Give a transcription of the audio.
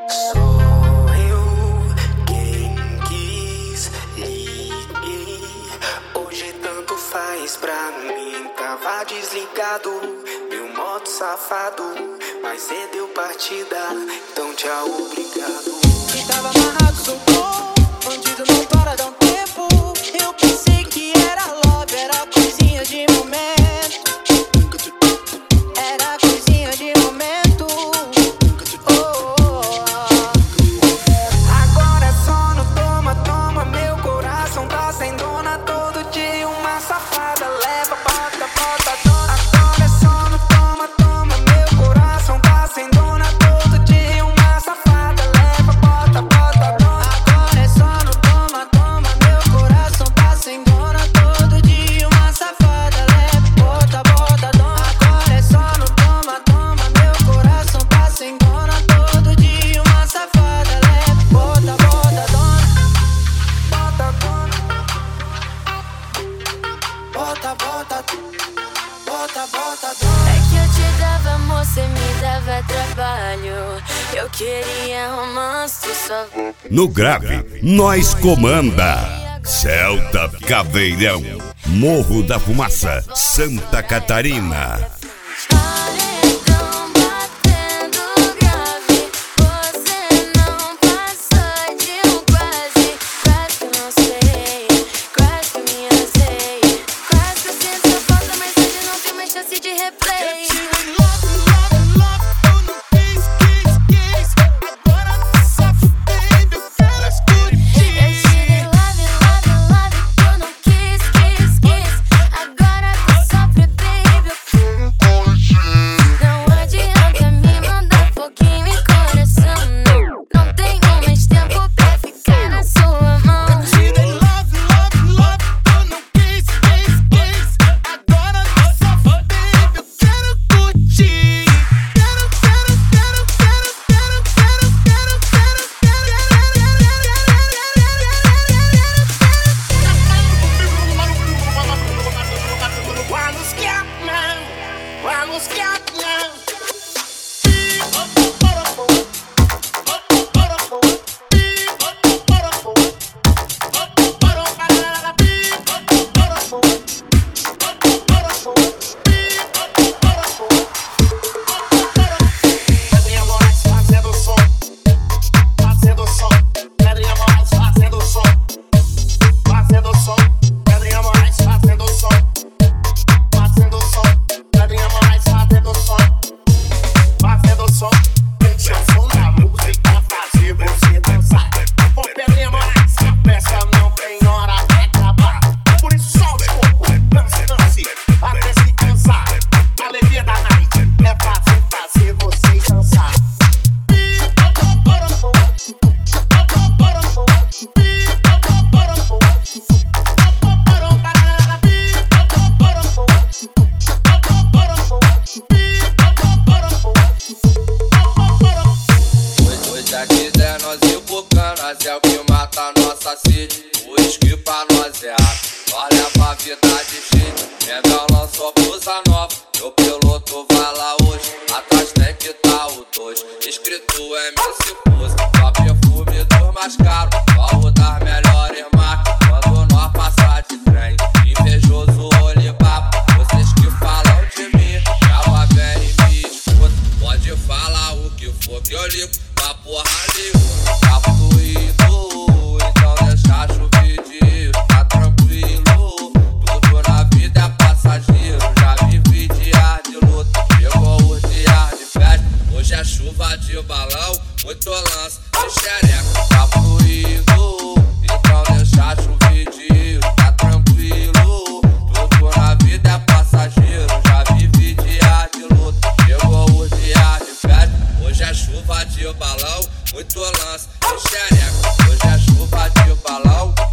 Sou eu quem quis ir. Hoje tanto faz pra mim. Tava desligado, meu modo safado, mas cê deu partida, então tchau, obrigado. Estava amarrado, soltou, bandido não para, dá um tempo. Eu pensei que era love, era coisinha de momento. Era coisinha de momento. Oh, oh, oh. Agora é só no toma, toma, meu coração tá sem dona. Todo dia uma safada leva, bota, bota, dona. Agora é só no toma, toma, meu coração tá sem dona. Todo dia uma safada leva, bota, bota, dona. Agora é só no toma, toma, meu coração tá sem dona. Todo dia uma safada leva, bota, bota, dona. Agora é só no toma, toma, meu coração tá sem dona. Todo dia uma safada leva, bota, bota, dona. Bota, dona. Bota, bota, bota, bota, dona. É que eu te dava amor, cê me dava trabalho. Eu queria romance, tu só... No grave, nós comanda. Celta Caveirão, Morro da Fumaça, Santa Catarina. Paredão batendo grave. Você não passou de um quase. Quase que eu não sei, quase que eu me arrasei. Quase que eu sinto sua falta, mas hoje não tem mais chance de replay. Nós é o que mata a nossa sede. O uísque pra nós é água. Nós leva a vida de jeito. Mengão lançou blusa nova. Meu piloto vai lá hoje. Atrás tem que tá o 2. Escrito MC Pose. Só perfume dos mais caros. Qual das melhores marcas. Quando nós passar de trem. Invejoso olipapo. Vocês que falam de mim. Ela vem e me escuta. Pode falar o que for que eu ligo. Pra porra nenhuma. Tá fluido, então deixa chuvidinho. Tá tranquilo, tudo na vida é passageiro. Já vivi dias de luta, chegou os dias de festa. Hoje é chuva de balão, muito lance de xereca. Tá fluido, então deixa chuvidinho. Tá tranquilo, tudo na vida é passageiro. Já vivi dias de luta, chegou os dias de festa. Hoje é chuva de balão, muito lance de xereca. Hoje é chuva de balão.